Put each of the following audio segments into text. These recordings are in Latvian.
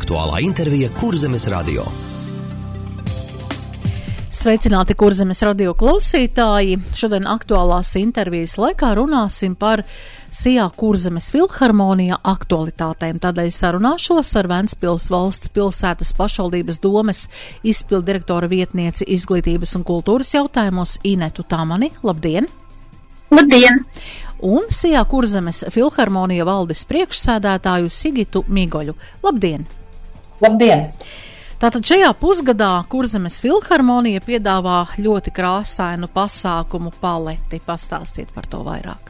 aktuālā intervija Kurzemes radio. Sveicināti Kurzemes radio klausītāji! Šodien aktuālās intervijas laikā runāsim par SIA Kurzemes filharmonija aktualitātēm. Tādēļ sarunāšos ar Ventspils valsts pilsētas pašvaldības domes izpildirektora vietnieci izglītības un kultūras jautājumos Inetu Tamani. Labdien! Labdien! Un SIA Kurzemes filharmonija valdes priekšsēdētāju Sigitu Migoļu. Labdien! Labdien! Tātad šajā pusgadā Kurzemes filharmonija piedāvā ļoti krāsainu pasākumu paleti. Pastāstiet par to vairāk.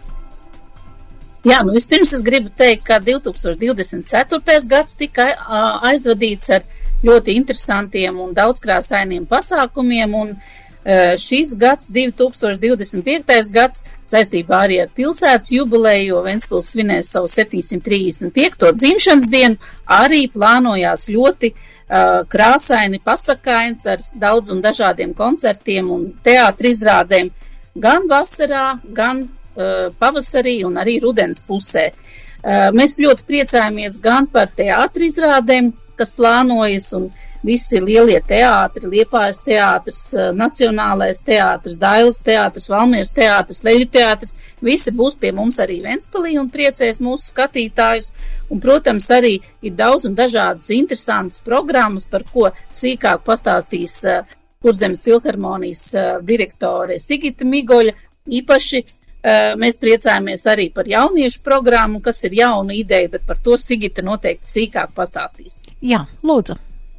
Jā, vispirms es gribu teikt, ka 2024. gads tika aizvadīts ar ļoti interesantiem un daudzkrāsainiem pasākumiem, un šis gads, 2025. gads, saistībā arī ar pilsētas jubileju, jo Ventspils svinēs savu 735. dzimšanas dienu, arī plānojās ļoti krāsaini pasakains ar daudz un dažādiem koncertiem un teātra izrādēm gan vasarā, gan pavasarī un arī rudens pusē. Mēs ļoti priecājamies gan par teātra izrādēm, kas plānojas, un visi lielie teātri, Liepājas teātris, Nacionālais teātris, Dailes teātris, Valmieras teātris, Leļu teātris, visi būs pie mums arī Ventspilī un priecēs mūsu skatītājus. Un, protams, arī ir daudz un dažādas interesantas programmas, par ko sīkāk pastāstīs Kurzemes filharmonijas direktore Sigita Migoļa. Īpaši mēs priecājamies arī par jauniešu programmu, kas ir jauna ideja, bet par to Sigita noteikti sīkāk pastāstīs. Jā, lūdzu.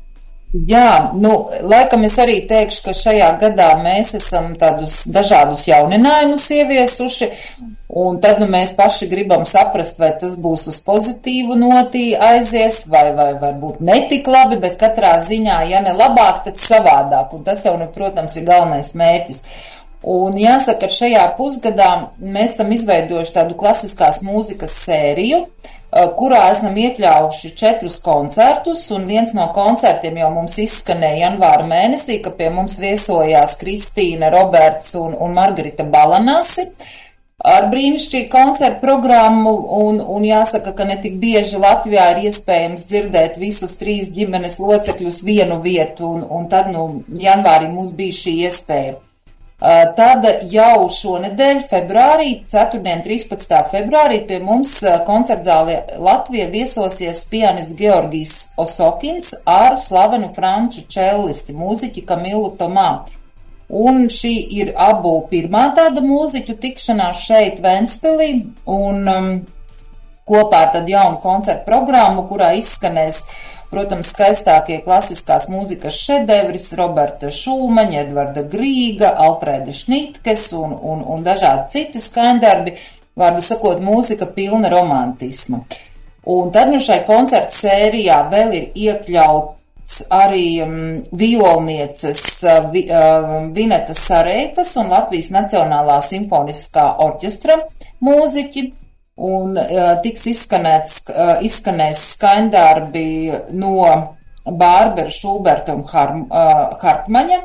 Jā, laikam es arī teikšu, ka šajā gadā mēs esam tādus dažādus jauninājumus ieviesuši, un tad mēs paši gribam saprast, vai tas būs uz pozitīvu notī aizies, vai varbūt netik labi, bet katrā ziņā, ja ne labāk, tad savādāk, un tas jau, protams, ir galvenais mērķis. Un jāsaka, ka šajā pusgadā mēs esam izveidojuši tādu klasiskās mūzikas sēriju, kurā esam iekļaujuši 4 koncertus, un viens no koncertiem jau mums izskanēja janvāra mēnesī, ka pie mums viesojās Kristīna, Roberts un Margarita Balanasi ar brīnišķīgu koncertu programmu, un jāsaka, ka ne tik bieži Latvijā ir iespējams dzirdēt visus 3 ģimenes locekļus vienu vietu, un tad, janvārī mums bija šī iespēja. Tad jau šonedēļ, februārī, 4. 13. februārī pie mums koncertzālē Latvija viesosies pianists Georgijs Osokins ar slavenu franču čellisti, mūziķi Kamilu Tomā. Un šī ir abu pirmā tāda mūziķu tikšanās šeit Ventspilī, un kopā ar tādu jaunu koncertu programmu, kurā izskanēs, protams, skaistākie klasiskās mūzikas šedevris Roberta Šūmaņa, Edvarda Grīga, Alfrēda Šnitkes un dažādi citi skaņdarbi, vārdu sakot, mūzika pilna romantisma. Un tad šai koncertu sērijā vēl ir iekļauts arī violnieces Vinetas Sareitas un Latvijas Nacionālā simfoniskā orķestra mūziķi. Un tiks izskanēs skaņdarbi no Bārbera Šulberta un Hartmaņa.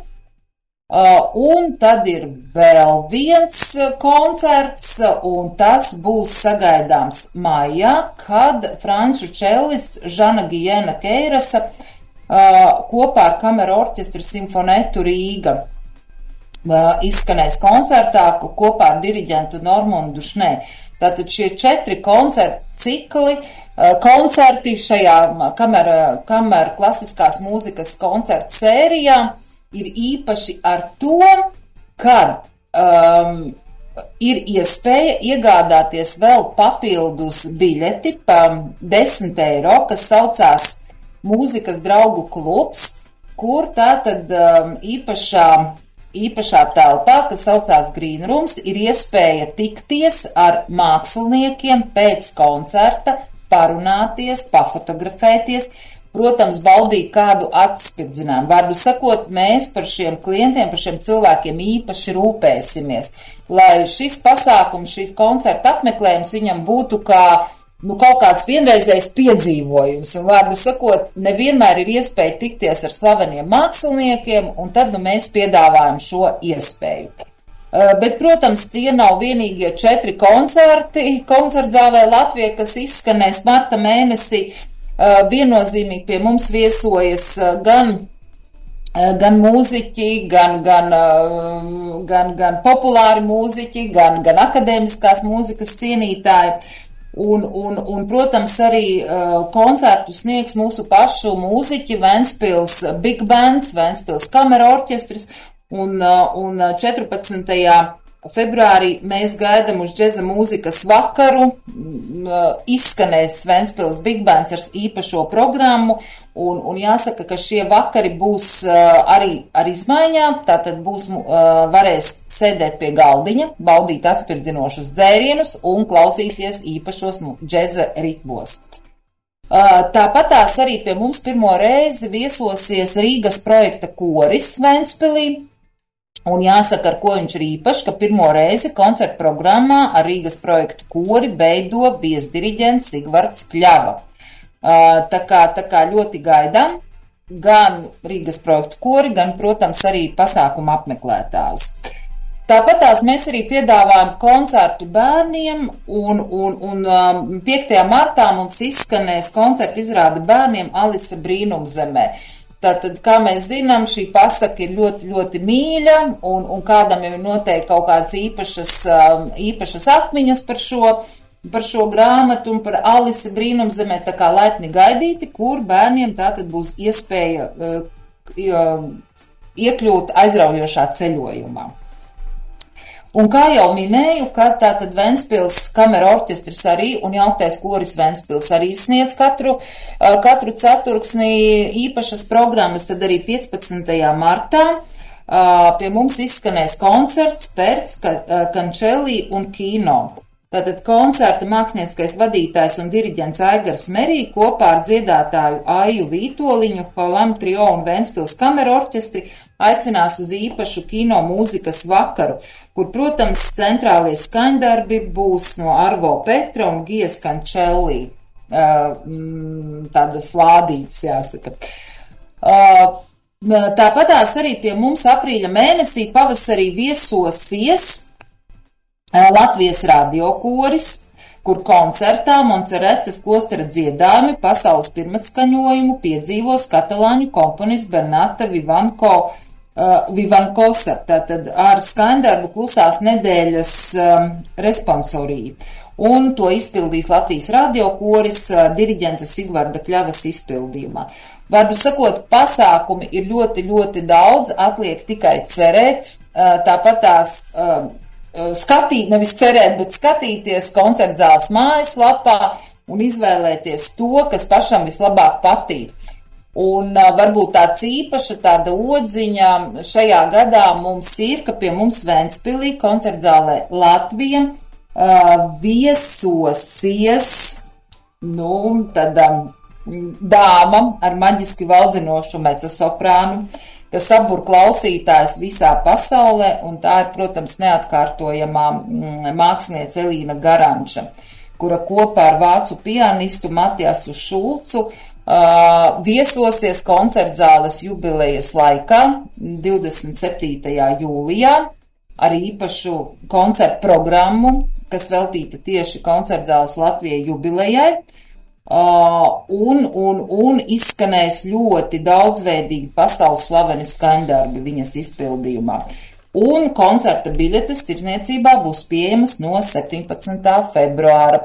Un tad ir vēl viens koncerts, un tas būs sagaidāms maijā, kad franču čellists Žana Gijena Keirasa kopā ar kameru orķestru Simfonetu Rīga izskanēs koncertā kopā ar diriģentu Normundu Šnē. Tātad šie 4 koncerti šajā kameru klasiskās mūzikas koncertu sērijā ir īpaši ar to, ka ir iespēja iegādāties vēl papildus biļeti pa 10 eiro, kas saucās Mūzikas draugu klubs, kur tātad īpašā telpā, kas saucās Green Rooms, ir iespēja tikties ar māksliniekiem pēc koncerta, parunāties, pafotografēties, protams, baudīt kādu atspirdzinājumu. Vārdu sakot, mēs par šiem klientiem, par šiem cilvēkiem īpaši rūpēsimies, lai šis pasākums, šī koncerta apmeklējums viņam būtu kā kaut kāds vienreizējs piedzīvojums, un vārdu sakot, nevienmēr ir iespēja tikties ar slaveniem māksliniekiem, un tad mēs piedāvājam šo iespēju. Bet, protams, tie nav vienīgie 4 koncerti koncertzālē Latvijā, kas izskanēs marta mēnesī. Viennozīmīgi pie mums viesojas gan mūziķi, gan populāri mūziķi, gan akadēmiskās mūzikas cienītāji. Un, protams, arī koncertu sniegs mūsu pašu mūziķi, Ventspils Big Bands, Ventspils kamera orķestris, un 14. februārī mēs gaidām uz džeza mūzikas vakaru, izskanēs Ventspils Big Bands ar īpašo programmu, un jāsaka, ka šie vakari būs arī ar izmaiņām, tātad varēs sēdēt pie galdiņa, baudīt atspirdzinošus dzērienus un klausīties īpašos džeza ritmos. Tāpatās arī pie mums pirmo reizi viesosies Rīgas projekta koris Ventspilī. Un jāsaka, ar ko viņš ir īpašs, ka pirmo reizi koncertu programmā ar Rīgas projektu kori veido viesdiriģents Sigvards Kļava. Tā kā ļoti gaidām gan Rīgas projektu kori, gan, protams, arī pasākumu apmeklētājus. Tāpatās mēs arī piedāvājam koncertu bērniem, un 5. martā mums izskanēs koncertu izrāde bērniem Alisa brīnumzemē. Tātad, kā mēs zinām, šī pasaka ir ļoti, ļoti mīļa, un kādam jau ir noteikti kaut kādas īpašas atmiņas par šo grāmatu un par Alisi brīnumzemē, tā kā laipni gaidīti, kur bērniem tātad būs iespēja iekļūt aizraujošā ceļojumā. Un kā jau minēju, ka tātad Ventspils kamera orķestris arī un jauktais koris Ventspils arī sniedz katru ceturksnī īpašas programmas, tad arī 15. martā pie mums izskanēs koncerts Pērts, Kančelī un kino. Tātad koncerta mākslinieckais vadītājs un diriģents Aigars Merī kopā ar dziedātāju Aiju Vītoliņu, Holam trio un Ventspils kamera orķestri aicinās uz īpašu kino mūzikas vakaru, kur, protams, centrālie skaņdarbi būs no Arvo Petra un Gijas Kančelī. Tādas lādītas, jāsaka. Tāpatās arī pie mums aprīļa mēnesī pavasarī viesosies Latvijas radiokoris, kur koncertā Monceretes klostera dziedājumi pasaules pirmatskaņojumu piedzīvos katalāņu komponists Bernata Vivankosa, tātad ar skaņdarbu Klusās nedēļas responsoriju. Un to izpildīs Latvijas radiokoris diriģenta Sigvarda Kļavas izpildījumā. Vārdu sakot, pasākumi ir ļoti, ļoti daudz, atliek tikai cerēt, tāpatās nevis cerēt, bet skatīties koncertzāles mājaslapā un izvēlēties to, kas pašam vislabāk patīk. Un varbūt tāds īpaša tāda odziņa šajā gadā mums ir, ka pie mums Ventspilī koncertzālē Latvija viesosies, tāda dāma ar maģiski valdzinošu mecosoprānu, kas apbur klausītājs visā pasaulē, un tā ir, protams, neatkārtojamā māksliniece Elīna Garanča, kura kopā ar vācu pianistu Matiasu Šulcu viesosies koncertzāles jubilejas laikā 27. jūlijā ar īpašu koncertu programmu, kas veltīta tieši koncertzāles Latvijai jubilejai, un izskanēs ļoti daudzveidīgi pasaules slaveni skaņdarbi viņas izpildījumā. Un koncerta biļetes tirdzniecībā būs pieejamas no 17. februāra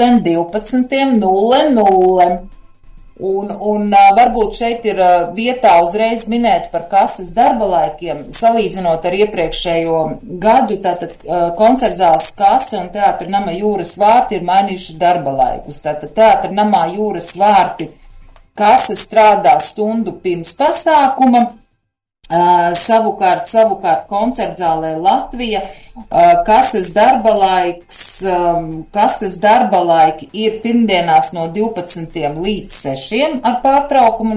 12:00. Un varbūt šeit ir vietā uzreiz minēt par kases darba laikiem, salīdzinot ar iepriekšējo gadu, tātad koncertzāles kase un Teātra nama Jūras vārti ir mainījuši darba laikus. Tātad Teātra namā Jūras vārti kase strādā stundu pirms pasākuma, savukārt koncertzālē Latvija kases darba laiki ir pirmdienās no 12 līdz 6 ar pārtraukumu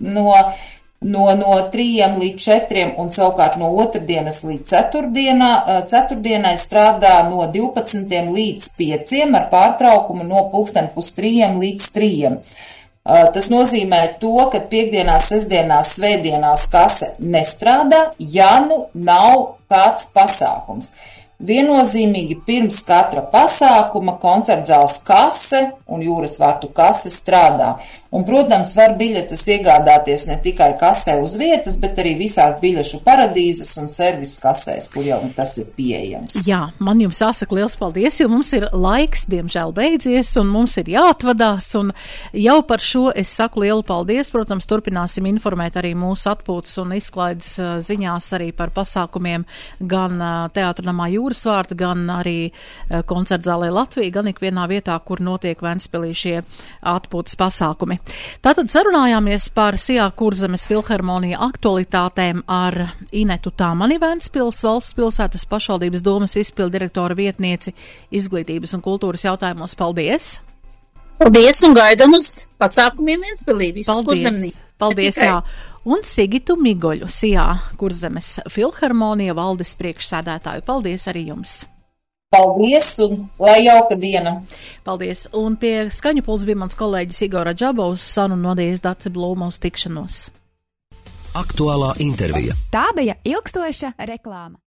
no 3 līdz 4 un savukārt no otrdienas līdz ceturtdienai strādā no 12 līdz 5 ar pārtraukumu no 2:30 līdz 3. Tas nozīmē to, ka piekdienās, sestdienās, svētdienās kase nestrādā, ja nav kāds pasākums. Viennozīmīgi pirms katra pasākuma koncertzāles kase un Jūras vārtu kase strādā. Un, protams, var biļetes iegādāties ne tikai kasē uz vietas, bet arī visās biļešu paradīzes un servis kasēs, kur jau tas ir pieejams. Jā, man jums jāsaka liels paldies, jo mums ir laiks, diemžēl, beidzies, un mums ir jāatvadās, un jau par šo es saku lielu paldies. Protams, turpināsim informēt arī mūsu atpūtas un izklaides ziņās arī par pasākumiem gan Teātra namā Jūras vārta, gan arī koncertzālē Latvija, gan ikvienā vietā, kur notiek Ventspilī šie atpūtas pasākumi. Tātad sarunājāmies par Sijā Kurzemes filharmonija aktualitātēm ar Inetu Tāmani, Ventspils valsts pilsētas pašvaldības domas izpildirektora vietnieci izglītības un kultūras jautājumos. Paldies! Paldies un gaidam uz pasākumiem Ventspilī, visus Kurzemnī. Paldies, jā. Un Sigitu Migoļu, Sijā Kurzemes filharmonija valdes priekšsēdētāju. Paldies arī jums! Paldies un lai jauka diena! Paldies! Un pie skaņu pults bija mans kolēģis Igora Džabovs, sanu nodies Dace Blūma uz tikšanos. Aktuālā intervija. Tā bija ilgstoša reklāma.